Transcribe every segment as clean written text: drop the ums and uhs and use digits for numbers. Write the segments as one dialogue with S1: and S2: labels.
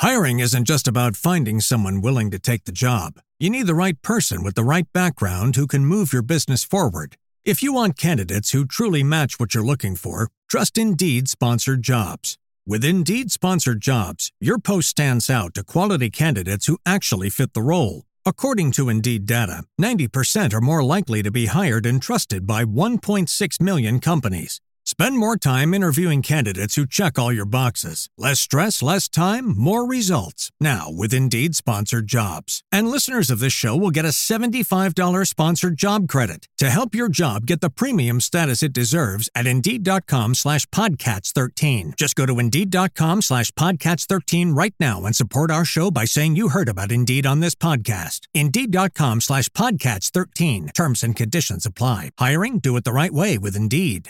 S1: Hiring isn't just about finding someone willing to take the job. You need the right person with the right background who can move your business forward. If you want candidates who truly match what you're looking for, trust Indeed Sponsored Jobs. With Indeed Sponsored Jobs, your post stands out to quality candidates who actually fit the role. According to Indeed data, 90% are more likely to be hired and trusted by 1.6 million companies. Spend more time interviewing candidates who check all your boxes. Less stress, less time, more results. Now with Indeed Sponsored Jobs. And listeners of this show will get a $75 sponsored job credit to help your job get the premium status it deserves at Indeed.com/Podcats13. Just go to Indeed.com/Podcats13 right now and support our show by saying you heard about Indeed on this podcast. Indeed.com/Podcats13. Terms and conditions apply. Hiring? Do it the right way with Indeed.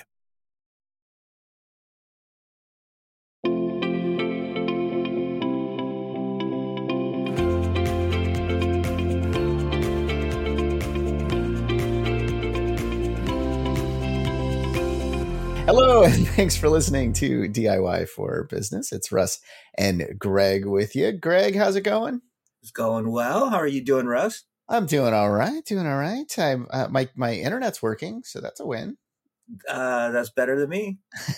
S2: Hello, and thanks for listening to DIY for Business. It's Russ and Greg with you. Greg, how's it going?
S3: It's going well. How are you doing, Russ?
S2: I'm doing all right. My internet's working, so that's a win.
S3: That's better than me.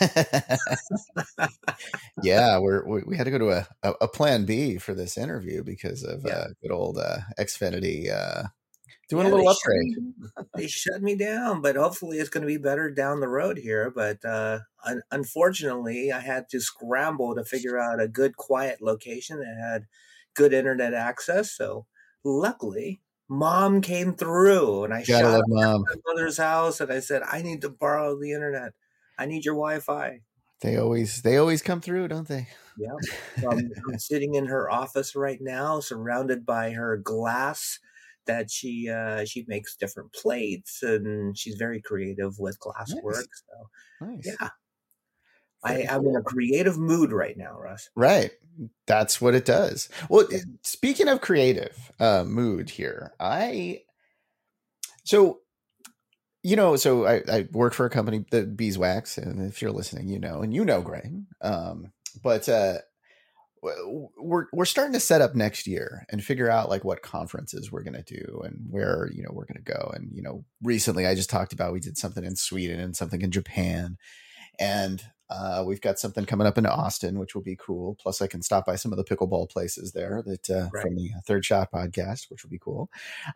S2: Yeah, we had to go to a plan B for this interview because of good old Xfinity doing a little upgrade.
S3: They shut me down, but hopefully it's going to be better down the road here. But unfortunately, I had to scramble to figure out a good, quiet location that had good internet access. So luckily, Mom came through, and I shot at my mother's house, and I said, "I need to borrow the internet. I need your Wi-Fi."
S2: They always come through, don't they?
S3: Yeah. I'm sitting in her office right now, surrounded by her glass that she makes different plates, and she's very creative with glasswork. Nice. So nice. Yeah, I'm in a creative mood right now, Russ.
S2: Right. That's what it does. Well, speaking of creative mood here, I work for a company, the Beeswax, and if you're listening, you know, Greg. But we're starting to set up next year and figure out like what conferences we're going to do and where, we're going to go. And, recently I just talked about, we did something in Sweden and something in Japan, and we've got something coming up in Austin, which will be cool. Plus I can stop by some of the pickleball places there that from the Third Shot podcast, which will be cool.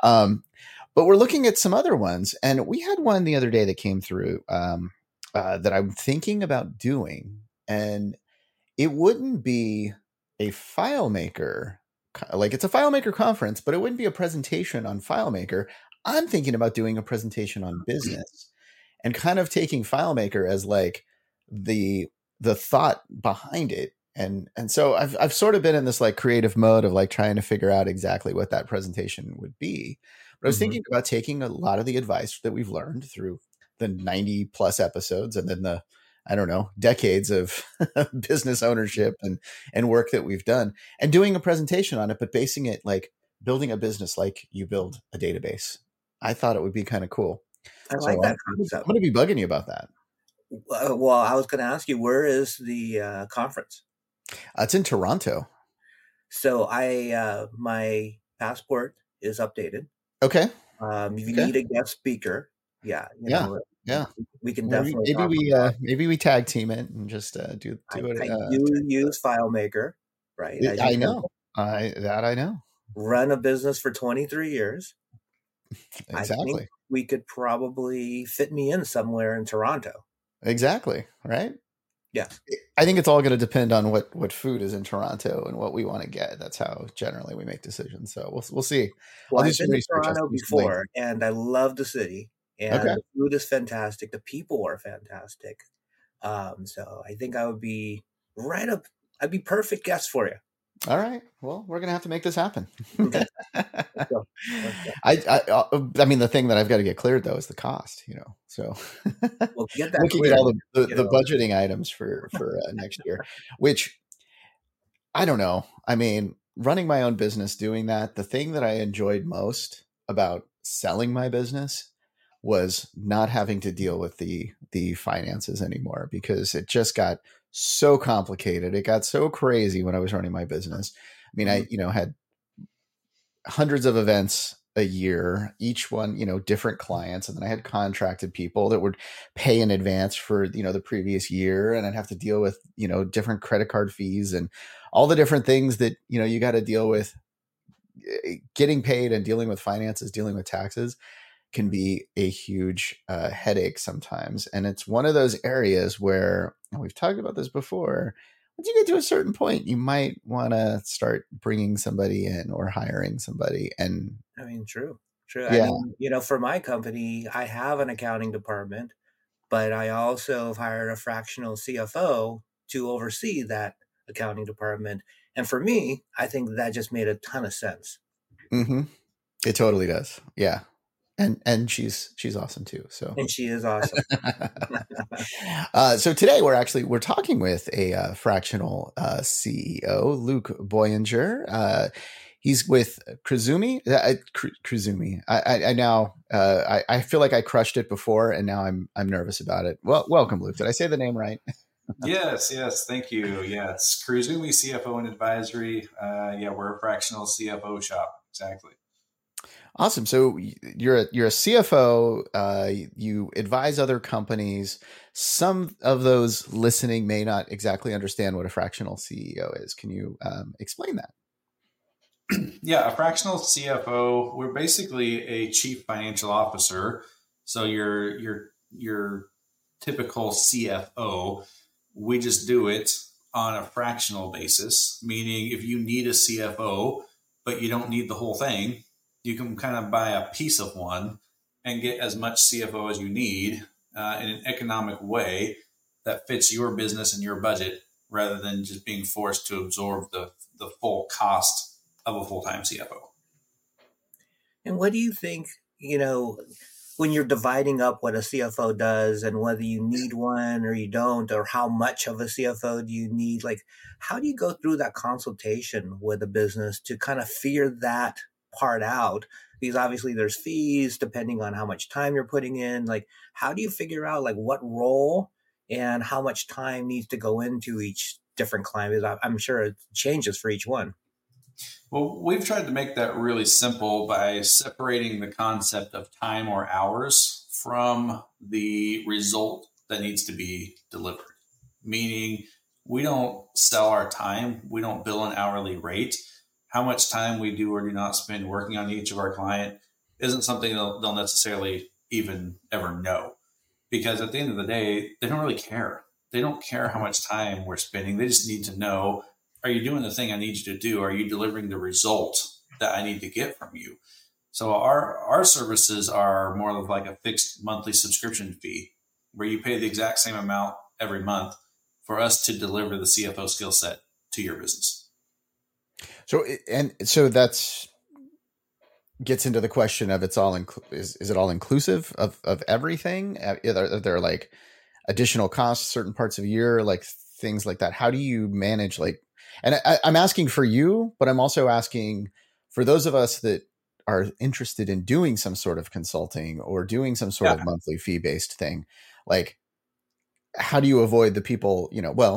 S2: But we're looking at some other ones, and we had one the other day that came through that I'm thinking about doing, and it wouldn't be a FileMaker, like it's a FileMaker conference, but it wouldn't be a presentation on FileMaker. I'm thinking about doing a presentation on business and kind of taking FileMaker as like the thought behind it. And so I've sort of been in this like creative mode of like trying to figure out exactly what that presentation would be. But I was thinking about taking a lot of the advice that we've learned through the 90 plus episodes and then the, I don't know, decades of business ownership and work that we've done, and doing a presentation on it, but basing it like building a business like you build a database. I thought it would be kind of cool.
S3: I like that concept.
S2: I'm going to be bugging you about that.
S3: Well, I was going to ask you, where is the conference?
S2: It's in Toronto.
S3: So my passport is updated.
S2: Okay.
S3: If you need a guest speaker,
S2: yeah.
S3: We can definitely.
S2: Maybe we tag team it and just do it.
S3: I do use FileMaker, right?
S2: I know. I know.
S3: Run a business for 23 years.
S2: Exactly.
S3: I think we could probably fit me in somewhere in Toronto.
S2: Exactly. Right.
S3: Yeah.
S2: I think it's all going to depend on what food is in Toronto and what we want to get. That's how generally we make decisions. So we'll see.
S3: Well, I've been to Toronto before, and I love the city. And the food is fantastic. The people are fantastic. So I think I would be right up. I'd be perfect guest for you.
S2: All right. Well, we're going to have to make this happen.
S3: Okay. Let's go.
S2: I mean, the thing that I've got to get cleared though is the cost, so
S3: we'll get that
S2: looking at all the budgeting items for next year, which I don't know. I mean, running my own business, doing that, the thing that I enjoyed most about selling my business was not having to deal with the finances anymore, because it just got so complicated. It got so crazy when I was running my business. I mean, I, had hundreds of events a year, each one, different clients. And then I had contracted people that would pay in advance for, the previous year. And I'd have to deal with, different credit card fees and all the different things that, you got to deal with. Getting paid and dealing with finances, dealing with taxes can be a huge headache sometimes. And it's one of those areas where, and we've talked about this before, once you get to a certain point, you might want to start bringing somebody in or hiring somebody. And
S3: I mean, true.
S2: yeah,
S3: I mean, for my company, I have an accounting department, but I also have hired a fractional CFO to oversee that accounting department. And for me, I think that just made a ton of sense.
S2: It totally does. Yeah. And she's awesome too. So,
S3: and she is awesome.
S2: So today we're talking with a fractional CEO, Luke Boyinger. He's with Cruzumi. Cruzumi. I now I feel like I crushed it before, and now I'm nervous about it. Well, welcome, Luke. Did I say the name right?
S4: Yes. Thank you. Yeah, it's Cruzumi CFO and Advisory. We're a fractional CFO shop. Exactly.
S2: Awesome. So you're a CFO. You advise other companies. Some of those listening may not exactly understand what a fractional CEO is. Can you explain that?
S4: Yeah, a fractional CFO. We're basically a chief financial officer. So your typical CFO. We just do it on a fractional basis, meaning if you need a CFO, but you don't need the whole thing, you can kind of buy a piece of one and get as much CFO as you need in an economic way that fits your business and your budget, rather than just being forced to absorb the full cost of a full-time CFO.
S3: And what do you think, when you're dividing up what a CFO does and whether you need one or you don't, or how much of a CFO do you need? Like, how do you go through that consultation with a business to kind of figure that part out? Because obviously there's fees depending on how much time you're putting in. Like, how do you figure out like what role and how much time needs to go into each different client? Because I'm sure it changes for each one.
S4: Well, we've tried to make that really simple by separating the concept of time or hours from the result that needs to be delivered. Meaning, we don't sell our time. We don't bill an hourly rate. How much time we do or do not spend working on each of our client isn't something they'll necessarily even ever know. Because at the end of the day, they don't really care. They don't care how much time we're spending. They just need to know, are you doing the thing I need you to do? Are you delivering the result that I need to get from you? So our services are more of like a fixed monthly subscription fee where you pay the exact same amount every month for us to deliver the CFO skill set to your business.
S2: So that's gets into the question of is it all inclusive of everything? Are there like additional costs, certain parts of the year, like things like that? How do you manage and I'm asking for you, but I'm also asking for those of us that are interested in doing some sort of consulting or doing some sort of monthly fee-based thing. Like, how do you avoid the people,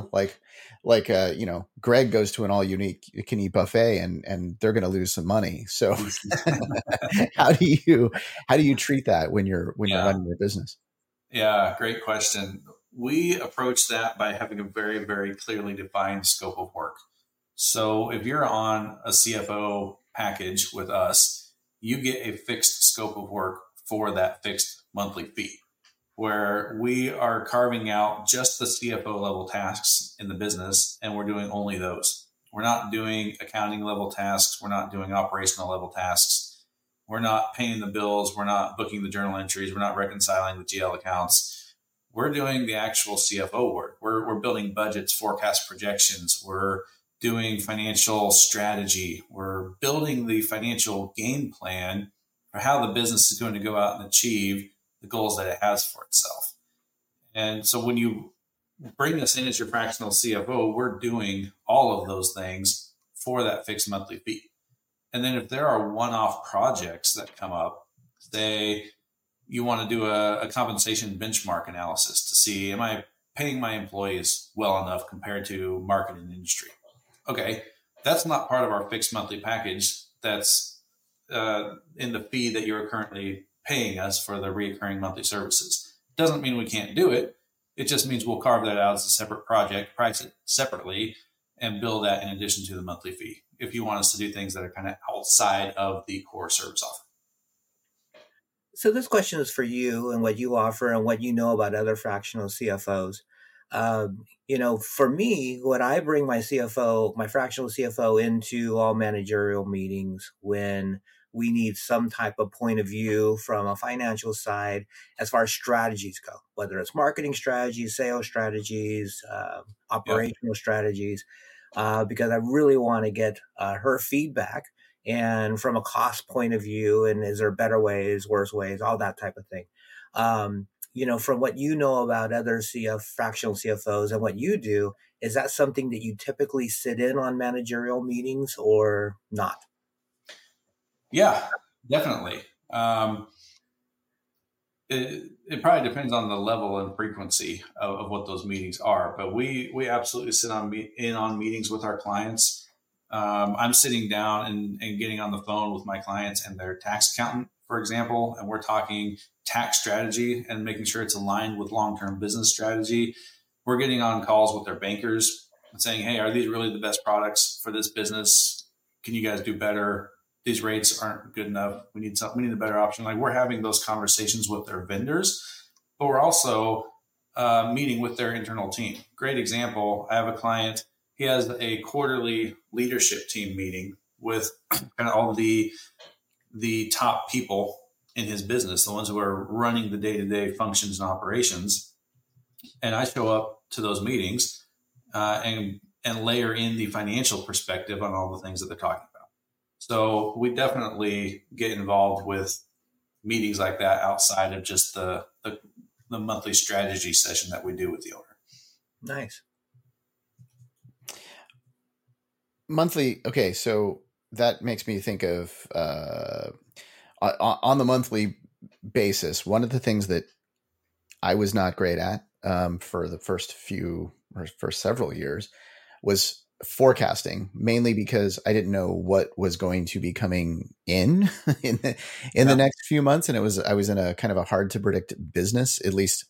S2: Greg goes to an all you can eat buffet and they're going to lose some money. So how do you treat that when you're running your business?
S4: Yeah, great question. We approach that by having a very, very clearly defined scope of work. So if you're on a CFO package with us, you get a fixed scope of work for that fixed monthly fee, where we are carving out just the CFO level tasks in the business, and we're doing only those. We're not doing accounting level tasks. We're not doing operational level tasks. We're not paying the bills. We're not booking the journal entries. We're not reconciling the GL accounts. We're doing the actual CFO work. We're building budgets, forecast projections. We're doing financial strategy. We're building the financial game plan for how the business is going to go out and achieve the goals that it has for itself. And so when you bring us in as your fractional CFO, we're doing all of those things for that fixed monthly fee. And then if there are one-off projects that come up, say you want to do a compensation benchmark analysis to see, am I paying my employees well enough compared to market and industry. Okay, that's not part of our fixed monthly package. That's in the fee that you're currently paying us for the recurring monthly services. Doesn't mean we can't do it. It just means we'll carve that out as a separate project, price it separately, and bill that in addition to the monthly fee if you want us to do things that are kind of outside of the core service offer.
S3: So this question is for you and what you offer and what you know about other fractional CFOs. For me, when I bring my CFO, my fractional CFO into all managerial meetings when we need some type of point of view from a financial side as far as strategies go, whether it's marketing strategies, sales strategies, operational strategies, because I really want to get her feedback. And from a cost point of view, and is there better ways, worse ways, all that type of thing. From what you know about other fractional CFOs and what you do, is that something that you typically sit in on managerial meetings or not?
S4: Yeah, definitely. It probably depends on the level and frequency of what those meetings are, but we absolutely sit in on meetings with our clients. I'm sitting down and getting on the phone with my clients and their tax accountant, for example, and we're talking tax strategy and making sure it's aligned with long-term business strategy. We're getting on calls with their bankers and saying, hey, are these really the best products for this business? Can you guys do better? These rates aren't good enough. We need a better option. Like, we're having those conversations with their vendors, but we're also meeting with their internal team. Great example. I have a client. He has a quarterly leadership team meeting with kind of all the top people in his business, the ones who are running the day-to-day functions and operations. And I show up to those meetings and layer in the financial perspective on all the things that they're talking about. So we definitely get involved with meetings like that outside of just the monthly strategy session that we do with the owner.
S3: Nice.
S2: Monthly. Okay. So that makes me think of, on the monthly basis, one of the things that I was not great at, for the first several years was forecasting, mainly because I didn't know what was going to be coming in the next few months. And I was in a kind of a hard to predict business. At least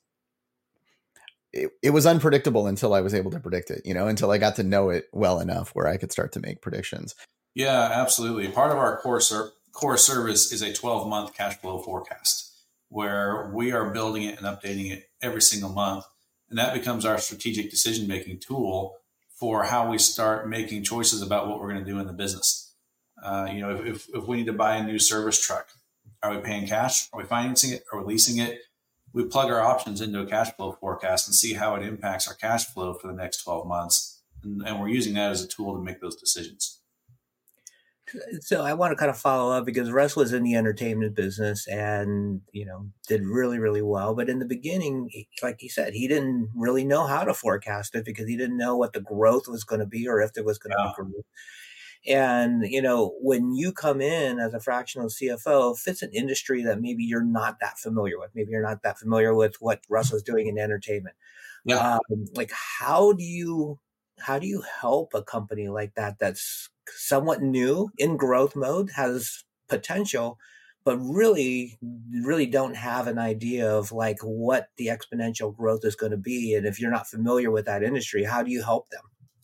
S2: it was unpredictable until I was able to predict it, until I got to know it well enough where I could start to make predictions.
S4: Yeah, absolutely. Part of our core service is a 12-month cash flow forecast where we are building it and updating it every single month. And that becomes our strategic decision-making tool for how we start making choices about what we're going to do in the business. If we need to buy a new service truck, are we paying cash? Are we financing it? Are we leasing it? We plug our options into a cash flow forecast and see how it impacts our cash flow for the next 12 months. And we're using that as a tool to make those decisions.
S3: So I want to kind of follow up because Russ was in the entertainment business and, did really, really well. But in the beginning, like he said, he didn't really know how to forecast it because he didn't know what the growth was going to be or if there was going to be growth. And, when you come in as a fractional CFO, if it's an industry that maybe you're not that familiar with, maybe you're not that familiar with what Russ was doing in entertainment. Yeah. How do you help a company like that that's somewhat new in growth mode, has potential, but really, really don't have an idea of like what the exponential growth is going to be? And if you're not familiar with that industry, how do you help them?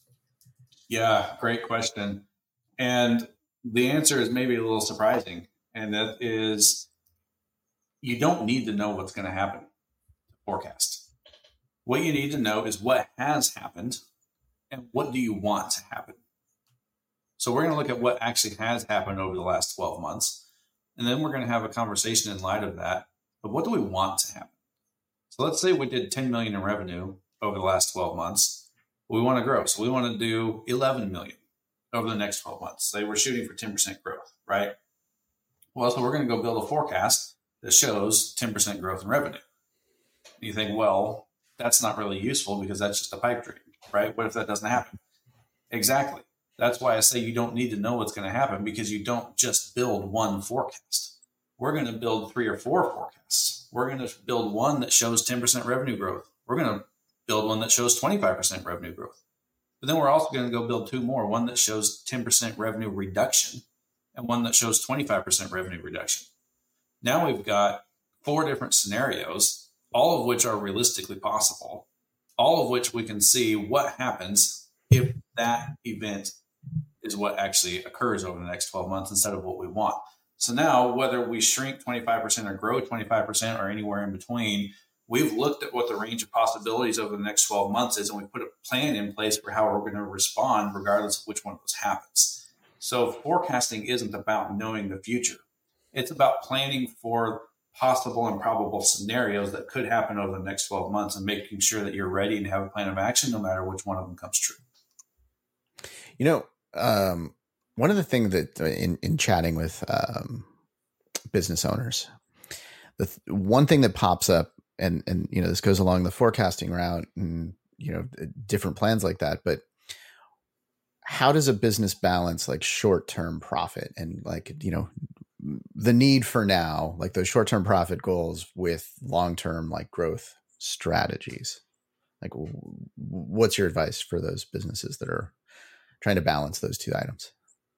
S4: Yeah, great question. And the answer is maybe a little surprising. And that is, you don't need to know what's going to happen to forecast. What you need to know is what has happened and what do you want to happen. So we're going to look at what actually has happened over the last 12 months. And then we're going to have a conversation in light of that. But what do we want to happen? So let's say we did 10 million in revenue over the last 12 months. We want to grow. So we want to do 11 million over the next 12 months. Say we're shooting for 10% growth, right? Well, so we're going to go build a forecast that shows 10% growth in revenue. And you think, well, that's not really useful because that's just a pipe dream, right? What if that doesn't happen? Exactly. That's why I say you don't need to know what's going to happen, because you don't just build one forecast. We're going to build 3 or 4 forecasts. We're going to build one that shows 10% revenue growth. We're going to build one that shows 25% revenue growth. But then we're also going to go build 2 more, one that shows 10% revenue reduction and one that shows 25% revenue reduction. Now we've got 4 different scenarios, all of which are realistically possible, all of which we can see what happens if that event is what actually occurs over the next 12 months instead of what we want. So now, whether we shrink 25% or grow 25% or anywhere in between, we've looked at what the range of possibilities over the next 12 months is, and we put a plan in place for how we're going to respond regardless of which one of those happens. So forecasting isn't about knowing the future. It's about planning for possible and probable scenarios that could happen over the next 12 months and making sure that you're ready and have a plan of action no matter which one of them comes true.
S2: One of the things that in chatting with business owners, one thing that pops up, and this goes along the forecasting route and different plans like that, but how does a business balance like short-term profit and the need for now, like those short-term profit goals with long-term like growth strategies? Like, what's your advice for those businesses that are trying to balance those 2 items?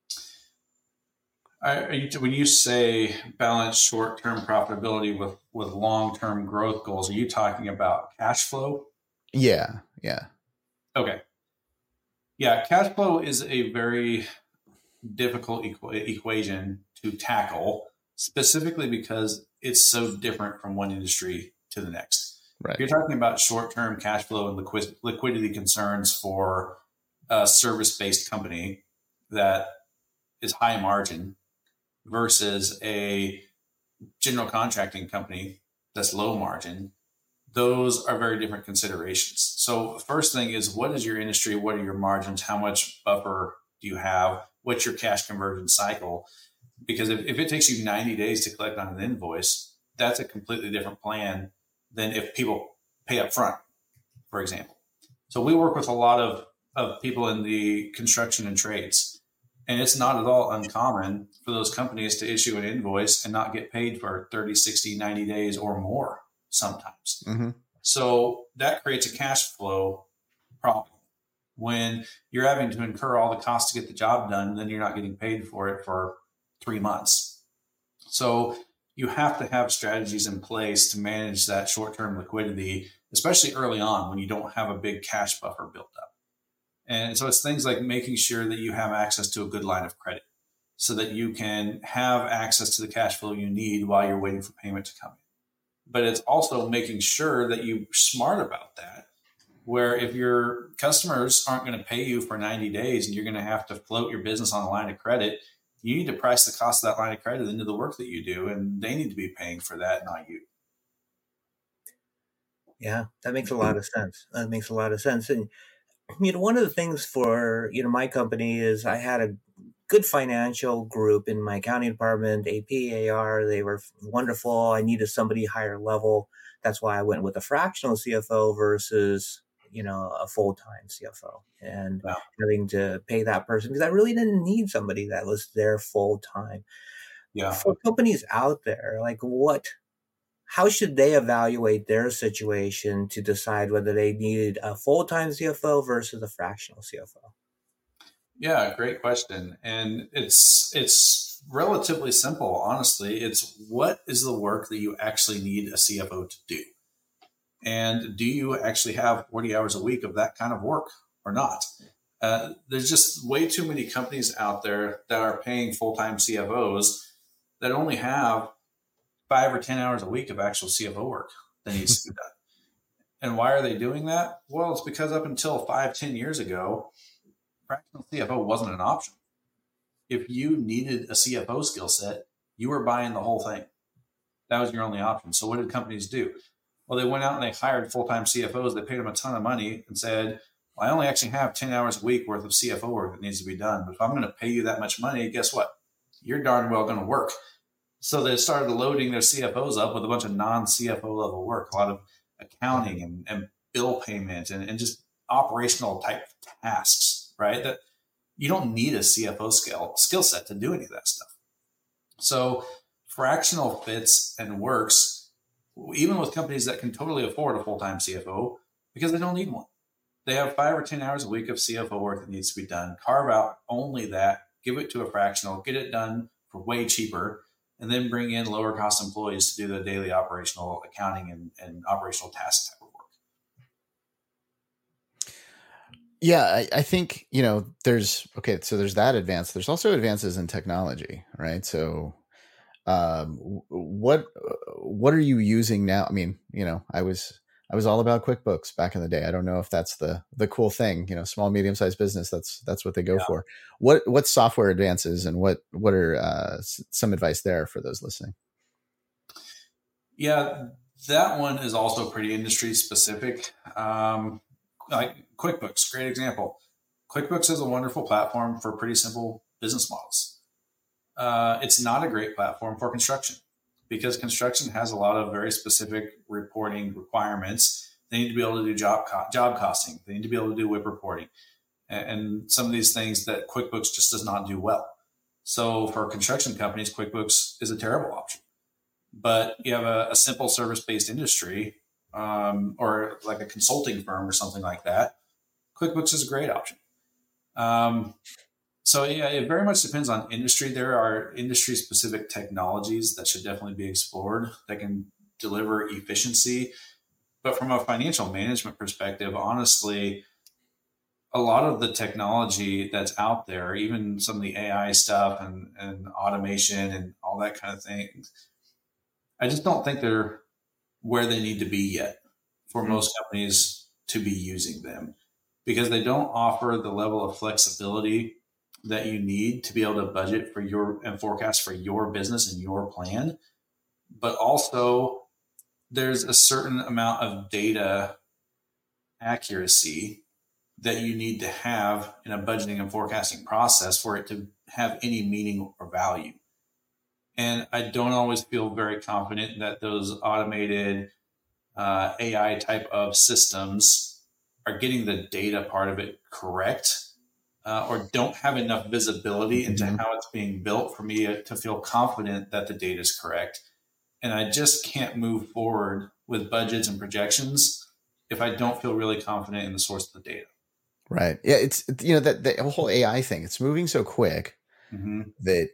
S4: When you say balance short-term profitability with long-term growth goals, are you talking about cash flow?
S2: Yeah.
S4: Okay. Yeah, cash flow is a very difficult equation to tackle, specifically because it's so different from one industry to the next.
S2: Right.
S4: If you're talking about short-term cash flow and liquidity concerns for a service-based company that is high margin versus a general contracting company that's low margin, those are very different considerations. So the first thing is, what is your industry? What are your margins? How much buffer do you have? What's your cash conversion cycle? Because if it takes you 90 days to collect on an invoice, that's a completely different plan than if people pay up front, for example. So we work with a lot of people in the construction and trades, and it's not at all uncommon for those companies to issue an invoice and not get paid for 30, 60, 90 days or more sometimes.
S2: Mm-hmm.
S4: So that creates a cash flow problem. When you're having to incur all the costs to get the job done, then you're not getting paid for it for 3 months. So you have to have strategies in place to manage that short-term liquidity, especially early on when you don't have a big cash buffer built up. And so it's things like making sure that you have access to a good line of credit so that you can have access to the cash flow you need while you're waiting for payment to come in. But it's also making sure that you're smart about that, where if your customers aren't going to pay you for 90 days and you're going to have to float your business on a line of credit, you need to price the cost of that line of credit into the work that you do, and they need to be paying for that, not you.
S3: Yeah, that makes a lot of sense. And, one of the things for, my company is I had a good financial group in my accounting department, AP, AR. They were wonderful. I needed somebody higher level. That's why I went with a fractional CFO versus, a full-time CFO, and having to pay that person because I really didn't need somebody that was there full-time.
S4: Yeah.
S3: For companies out there, how should they evaluate their situation to decide whether they need a full-time CFO versus a fractional CFO?
S4: Yeah, great question. And it's relatively simple, honestly. It's what is the work that you actually need a CFO to do? And do you actually have 40 hours a week of that kind of work or not? There's just way too many companies out there that are paying full-time CFOs that only have 5 or 10 hours a week of actual CFO work that needs to be done. And why are they doing that? Well, it's because up until 5-10 years ago, fractional CFO wasn't an option. If you needed a CFO skill set, you were buying the whole thing. That was your only option. So what did companies do? Well, they went out and they hired full-time CFOs. They paid them a ton of money and said, well, I only actually have 10 hours a week worth of CFO work that needs to be done. But if I'm going to pay you that much money, guess what? You're darn well going to work. So they started loading their CFOs up with a bunch of non-CFO level work, a lot of accounting and bill payment and just operational type tasks, right? That you don't need a CFO skill set to do any of that stuff. So fractional fits and works, even with companies that can totally afford a full-time CFO, because they don't need one. They have 5 or 10 hours a week of CFO work that needs to be done. Carve out only that, give it to a fractional, get it done for way cheaper, and then bring in lower cost employees to do the daily operational accounting and operational tasks type of work.
S2: Yeah, I think, there's that advance. There's also advances in technology, right? So what are you using now? I mean, I was all about QuickBooks back in the day. I don't know if that's the cool thing, small, medium-sized business. That's what they go for. What software advances and what are some advice there for those listening?
S4: Yeah, that one is also pretty industry specific. Like QuickBooks, great example. QuickBooks is a wonderful platform for pretty simple business models. It's not a great platform for construction because construction has a lot of very specific reporting requirements. They need to be able to do job costing. They need to be able to do WIP reporting and some of these things that QuickBooks just does not do well. So for construction companies, QuickBooks is a terrible option. But you have a simple service-based industry or like a consulting firm or something like that, QuickBooks is a great option. So yeah, it very much depends on industry. There are industry-specific technologies that should definitely be explored that can deliver efficiency. But from a financial management perspective, honestly, a lot of the technology that's out there, even some of the AI stuff and automation and all that kind of thing, I just don't think they're where they need to be yet for most companies to be using them because they don't offer the level of flexibility that you need to be able to budget for and forecast for your business and your plan. But also there's a certain amount of data accuracy that you need to have in a budgeting and forecasting process for it to have any meaning or value. And I don't always feel very confident that those automated AI type of systems are getting the data part of it correct or don't have enough visibility into how it's being built for me to feel confident that the data is correct. And I just can't move forward with budgets and projections if I don't feel really confident in the source of the data.
S2: Right. Yeah. It's, that the whole AI thing, it's moving so quick that,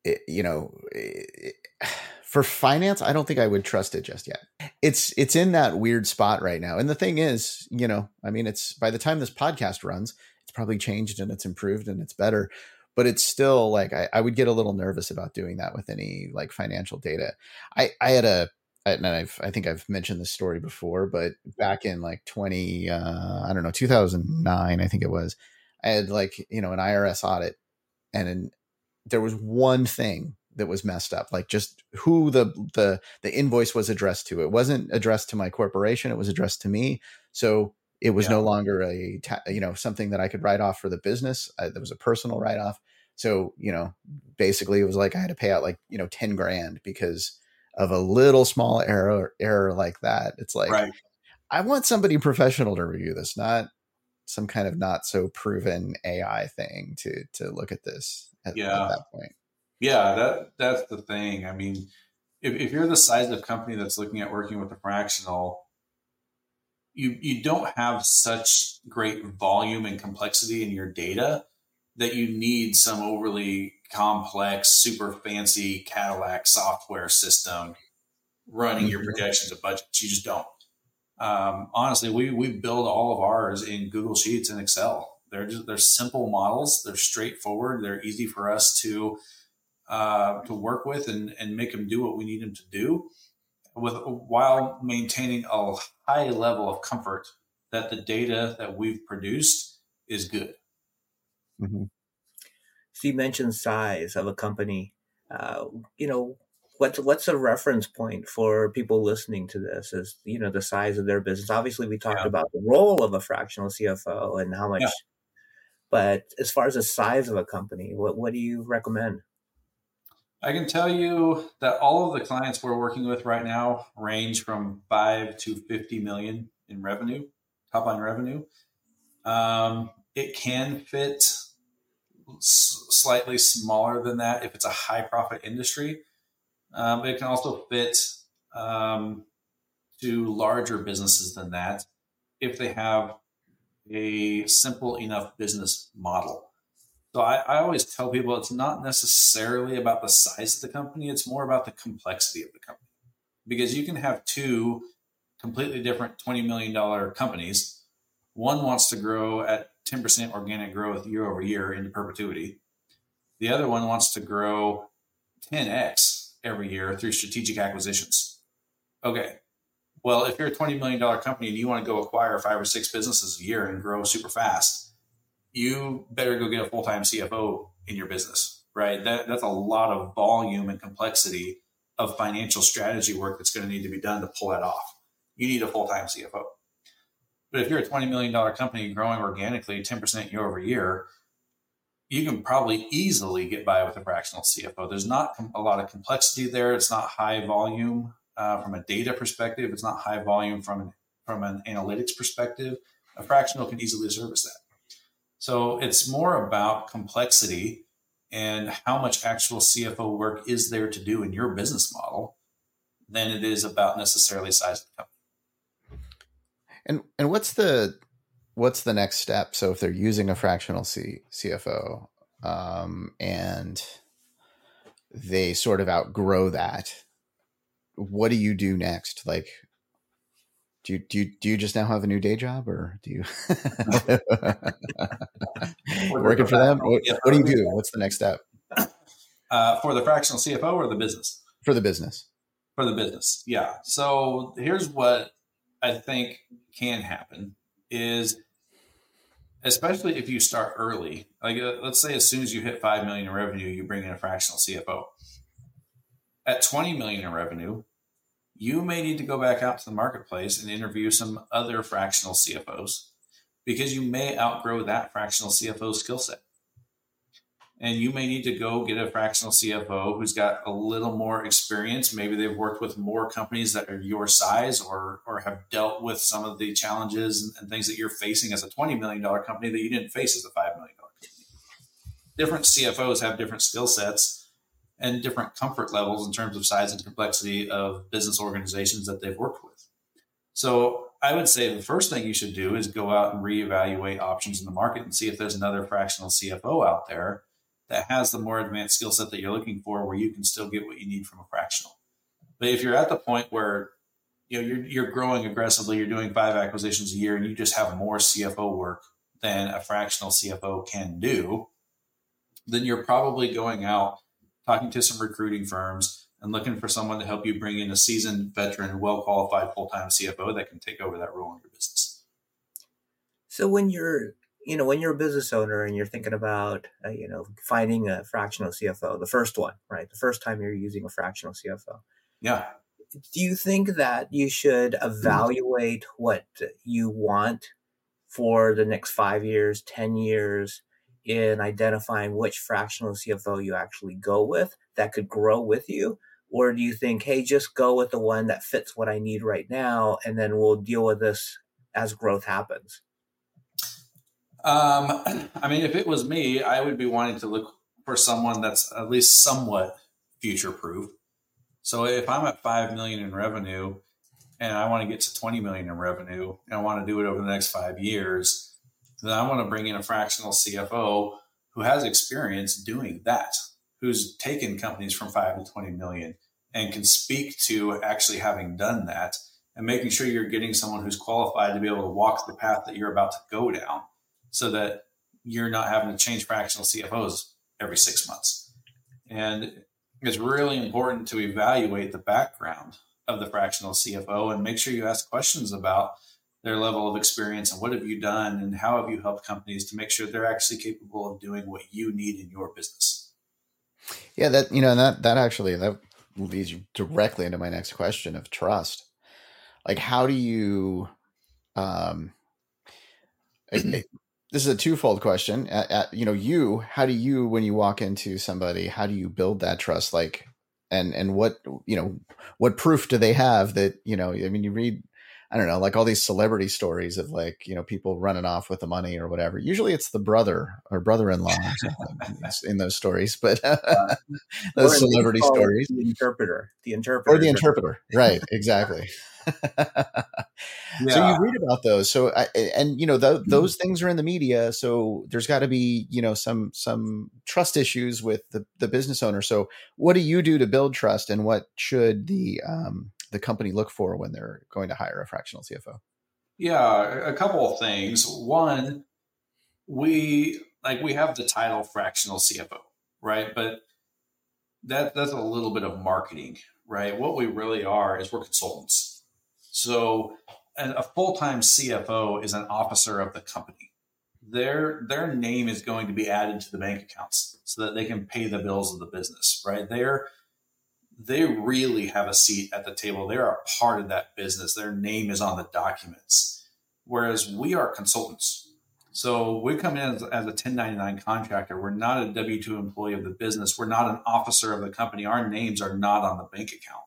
S2: for finance, I don't think I would trust it just yet. It's in that weird spot right now. And the thing is, it's by the time this podcast runs, it's probably changed and it's improved and it's better, but it's still like, I would get a little nervous about doing that with any like financial data. I think I've mentioned this story before, but back in like 2009, I think it was, I had like, an IRS audit and there was one thing that was messed up, like just who the invoice was addressed to. It wasn't addressed to my corporation. It was addressed to me. So it was no longer something that I could write off for the business. There was a personal write-off. So, basically it was like I had to pay out like, 10 grand because of a little small error like that. It's like, right. I want somebody professional to review this, not some kind of not so proven AI thing to look at this at that point.
S4: Yeah, that's the thing. I mean, if you're the size of company that's looking at working with a fractional, you don't have such great volume and complexity in your data that you need some overly complex, super fancy Cadillac software system running your projections of budgets. You just don't. Honestly, we build all of ours in Google Sheets and Excel. They're simple models. They're straightforward. They're easy for us to work with and make them do what we need them to do, while maintaining a high level of comfort that the data that we've produced is good.
S3: So you mentioned size of a company. What's a reference point for people listening to this? Is the size of their business? Obviously, we talked about the role of a fractional CFO and how much. Yeah. But as far as the size of a company, what do you recommend?
S4: I can tell you that all of the clients we're working with right now range from 5 to 50 million in revenue, top line revenue. It can fit slightly smaller than that if it's a high profit industry. But it can also fit to larger businesses than that if they have a simple enough business model. So I always tell people it's not necessarily about the size of the company. It's more about the complexity of the company, because you can have two completely different $20 million companies. One wants to grow at 10% organic growth year over year into perpetuity. The other one wants to grow 10x every year through strategic acquisitions. Okay. Well, if you're a $20 million company and you want to go acquire 5 or 6 businesses a year and grow super fast, you better go get a full-time CFO in your business, right? That's a lot of volume and complexity of financial strategy work that's going to need to be done to pull that off. You need a full-time CFO. But if you're a $20 million company growing organically 10% year over year, you can probably easily get by with a fractional CFO. There's not a lot of complexity there. It's not high volume from a data perspective. It's not high volume from an analytics perspective. A fractional can easily service that. So it's more about complexity and how much actual CFO work is there to do in your business model than it is about necessarily size of the company.
S2: And what's the next step? So if they're using a fractional CFO and they sort of outgrow that, what do you do next? Like, do you just now have a new day job, or do you working for them? What do you do? What's the next step?
S4: For the fractional CFO or the business?
S2: For the business.
S4: For the business, yeah. So here's what I think can happen is, especially if you start early, like let's say as soon as you hit 5 million in revenue, you bring in a fractional CFO. At 20 million in revenue, you may need to go back out to the marketplace and interview some other fractional CFOs, because you may outgrow that fractional CFO skill set. And you may need to go get a fractional CFO who's got a little more experience. Maybe they've worked with more companies that are your size, or have dealt with some of the challenges and things that you're facing as a $20 million company that you didn't face as a $5 million company. Different CFOs have different skill sets and different comfort levels in terms of size and complexity of business organizations that they've worked with. So I would say the first thing you should do is go out and reevaluate options in the market and see if there's another fractional CFO out there that has the more advanced skill set that you're looking for, where you can still get what you need from a fractional. But if you're at the point where you're growing aggressively, you're doing 5 acquisitions a year, and you just have more CFO work than a fractional CFO can do, then you're probably going out, talking to some recruiting firms and looking for someone to help you bring in a seasoned veteran, well-qualified full-time CFO that can take over that role in your business.
S3: So when you're a business owner and you're thinking about, finding a fractional CFO, the first one, right? The first time you're using a fractional CFO.
S4: Yeah.
S3: Do you think that you should evaluate what you want for the next 5 years, 10 years, in identifying which fractional CFO you actually go with that could grow with you? Or do you think, hey, just go with the one that fits what I need right now, and then we'll deal with this as growth happens?
S4: If it was me, I would be wanting to look for someone that's at least somewhat future-proof. So if I'm at 5 million in revenue and I want to get to 20 million in revenue and I want to do it over the next 5 years, then I want to bring in a fractional CFO who has experience doing that, who's taken companies from 5 to 20 million and can speak to actually having done that, and making sure you're getting someone who's qualified to be able to walk the path that you're about to go down, so that you're not having to change fractional CFOs every 6 months. And it's really important to evaluate the background of the fractional CFO and make sure you ask questions about their level of experience and what have you done and how have you helped companies, to make sure they're actually capable of doing what you need in your business.
S2: Yeah, that leads you directly into my next question of trust. Like, how do you, this is a twofold question. How do you, when you walk into somebody, how do you build that trust? Like, and what proof do they have that, you read, I don't know, like all these celebrity stories of people running off with the money or whatever. Usually it's the brother or brother-in-law or something in those stories, but those celebrity stories.
S3: The interpreter.
S2: Or the interpreter. Right. Exactly. So you
S4: Yeah.
S2: read about those. So those things are in the media. So there's got to be some trust issues with the business owner. So what do you do to build trust, and what should the company look for when they're going to hire a fractional CFO?
S4: Yeah, a couple of things. One, we have the title fractional CFO, right? But that's a little bit of marketing, right? What we really are is we're consultants. So a full-time CFO is an officer of the company. Their name is going to be added to the bank accounts so that they can pay the bills of the business, right? They really have a seat at the table. They're a part of that business. Their name is on the documents. Whereas we are consultants. So we come in as a 1099 contractor. We're not a W-2 employee of the business. We're not an officer of the company. Our names are not on the bank account.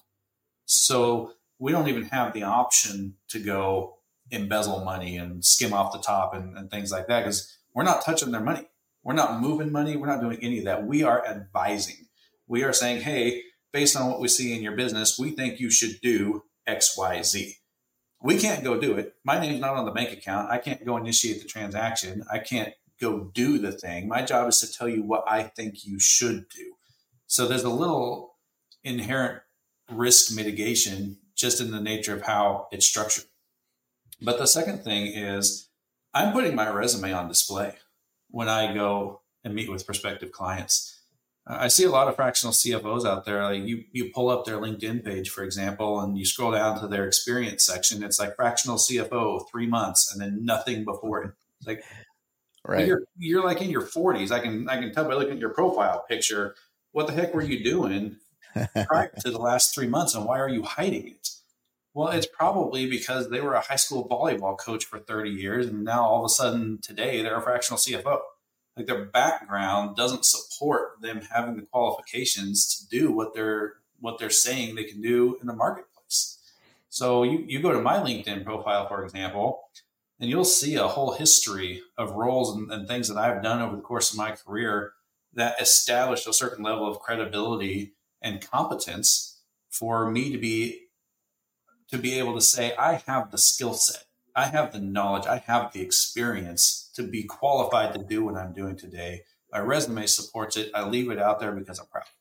S4: So we don't even have the option to go embezzle money and skim off the top and things like that, because we're not touching their money. We're not moving money. We're not doing any of that. We are advising. We are saying, hey, based on what we see in your business, we think you should do X, Y, Z. We can't go do it. My name's not on the bank account. I can't go initiate the transaction. I can't go do the thing. My job is to tell you what I think you should do. So there's a little inherent risk mitigation just in the nature of how it's structured. But the second thing is I'm putting my resume on display when I go and meet with prospective clients. I see a lot of fractional CFOs out there. Like you pull up their LinkedIn page, for example, and you scroll down to their experience section. It's like fractional CFO, 3 months, and then nothing before it. It's like,
S2: right.
S4: You're like in your 40s. I can tell by looking at your profile picture, what the heck were you doing prior to the last 3 months, and why are you hiding it? Well, it's probably because they were a high school volleyball coach for 30 years, and now all of a sudden today they're a fractional CFO. Like their background doesn't support them having the qualifications to do what they're saying they can do in the marketplace. So you go to my LinkedIn profile, for example, and you'll see a whole history of roles and things that I've done over the course of my career that established a certain level of credibility and competence for me to be able to say, I have the skill set. I have the knowledge, I have the experience to be qualified to do what I'm doing today. My resume supports it. I leave it out there because I'm proud.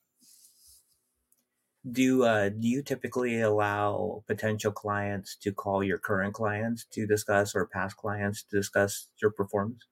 S3: Do you typically allow potential clients to call your current clients to discuss, or past clients to discuss your performance?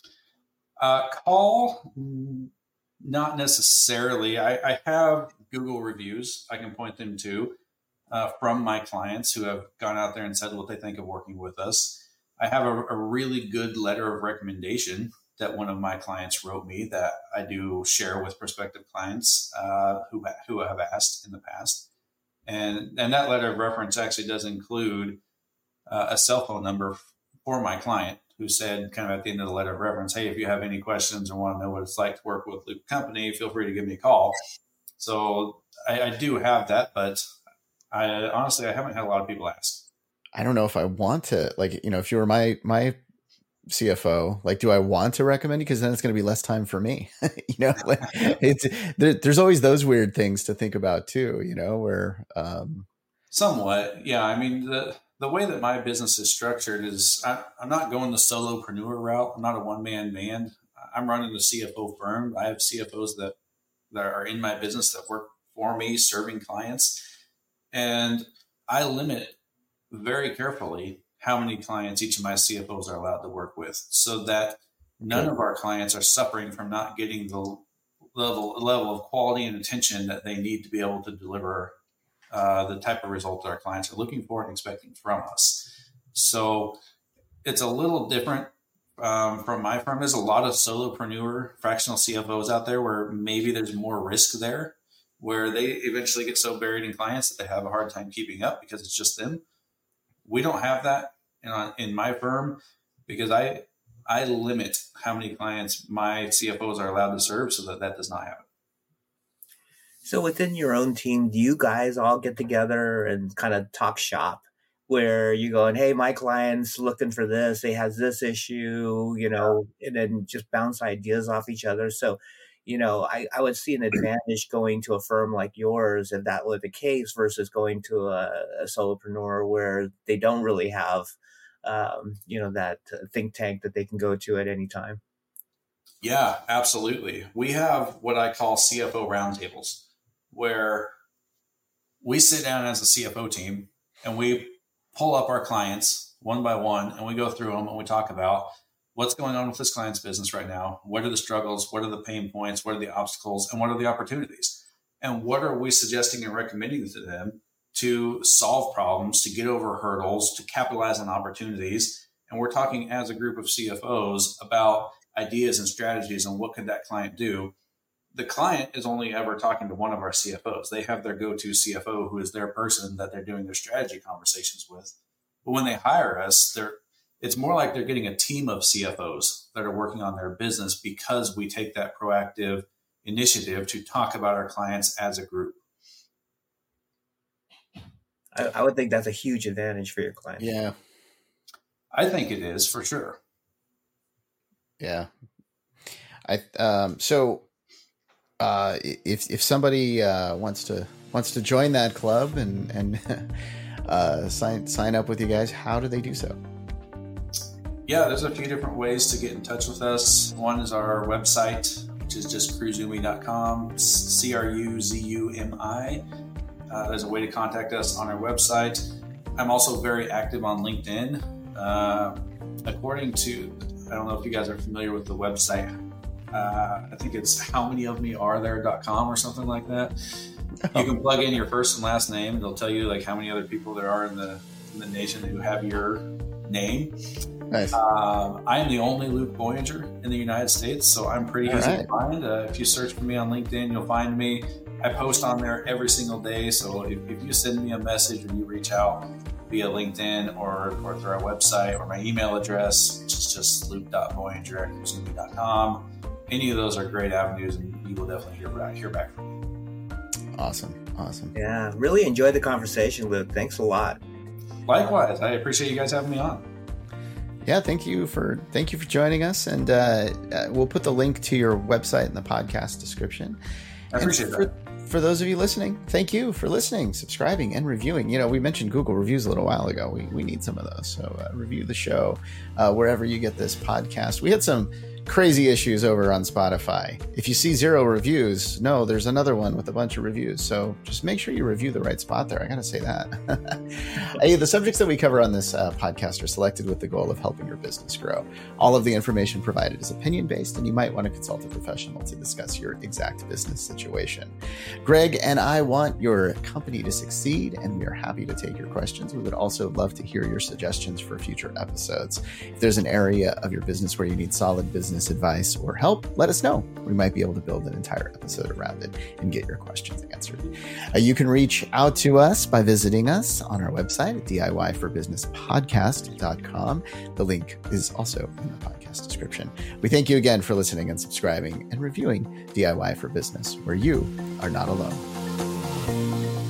S4: Call, not necessarily. I have Google reviews I can point them to. From my clients who have gone out there and said what they think of working with us. I have a really good letter of recommendation that one of my clients wrote me that I do share with prospective clients who have asked in the past. And that letter of reference actually does include a cell phone number for my client, who said kind of at the end of the letter of reference, hey, if you have any questions or want to know what it's like to work with Loop Company, feel free to give me a call. So I do have that, but I haven't had a lot of people ask.
S2: I don't know if I want to, if you were my CFO, do I want to recommend you? Because then it's going to be less time for me. There's always those weird things to think about too, where.
S4: Somewhat. Yeah. I mean, the way that my business is structured is I'm not going the solopreneur route. I'm not a one-man band. I'm running a CFO firm. I have CFOs that are in my business that work for me, serving clients. And I limit very carefully how many clients each of my CFOs are allowed to work with, so that none of our clients are suffering from not getting the level of quality and attention that they need to be able to deliver the type of result that our clients are looking for and expecting from us. So it's a little different from my firm. There's a lot of solopreneur fractional CFOs out there where maybe there's more risk there, where they eventually get so buried in clients that they have a hard time keeping up because it's just them. We don't have that in my firm, because I limit how many clients my CFOs are allowed to serve so that does not happen.
S3: So within your own team, do you guys all get together and kind of talk shop, where you go and, hey, my client's looking for this, they has this issue, and then just bounce ideas off each other? So I would see an advantage going to a firm like yours if that were the case versus going to a solopreneur where they don't really have, that think tank that they can go to at any time.
S4: Yeah, absolutely. We have what I call CFO roundtables, where we sit down as a CFO team and we pull up our clients one by one and we go through them and we talk about what's going on with this client's business right now. What are the struggles? What are the pain points? What are the obstacles? And what are the opportunities? And what are we suggesting and recommending to them to solve problems, to get over hurdles, to capitalize on opportunities? And we're talking as a group of CFOs about ideas and strategies and what could that client do. The client is only ever talking to one of our CFOs. They have their go-to CFO who is their person that they're doing their strategy conversations with. But when they hire us, it's more like they're getting a team of CFOs that are working on their business because we take that proactive initiative to talk about our clients as a group.
S3: I would think that's a huge advantage for your clients.
S2: Yeah.
S4: I think it is for sure.
S2: Yeah. If somebody wants to join that club and sign up with you guys, how do they do so?
S4: Yeah, there's a few different ways to get in touch with us. One is our website, which is just cruzumi.com, CRUZUMI. There's a way to contact us on our website. I'm also very active on LinkedIn. According to, I don't know if you guys are familiar with the website. I think it's howmanyofmearethere.com or something like that. You can plug in your first and last name. They'll tell you like how many other people there are in the nation who have your name.
S2: Nice.
S4: I am the only Luke Boyinger in the United States, so I'm pretty easy to find. If you search for me on LinkedIn, you'll find me. I post on there every single day, so if you send me a message or you reach out via LinkedIn or through our website or my email address, which is just luke.boyinger@cruzumi.com, any of those are great avenues, and you will definitely hear back from me.
S2: Awesome.
S3: Yeah, really enjoyed the conversation, Luke. Thanks a lot.
S4: Likewise, I appreciate you guys having me on.
S2: Yeah, thank you for joining us, and we'll put the link to your website in the podcast description.
S4: I appreciate that.
S2: For those of you listening, thank you for listening, subscribing, and reviewing. We mentioned Google reviews a little while ago. We need some of those. So review the show wherever you get this podcast. We had some crazy issues over on Spotify. If you see 0 reviews, no, there's another one with a bunch of reviews. So just make sure you review the right spot there. I got to say that. The subjects that we cover on this podcast are selected with the goal of helping your business grow. All of the information provided is opinion-based, and you might want to consult a professional to discuss your exact business situation. Greg and I want your company to succeed, and we are happy to take your questions. We would also love to hear your suggestions for future episodes. If there's an area of your business where you need solid business advice or help, let us know. We might be able to build an entire episode around it and get your questions answered. You can reach out to us by visiting us on our website at DIYforbusinesspodcast.com. The link is also in the podcast description. We thank you again for listening and subscribing and reviewing DIY for Business, where you are not alone.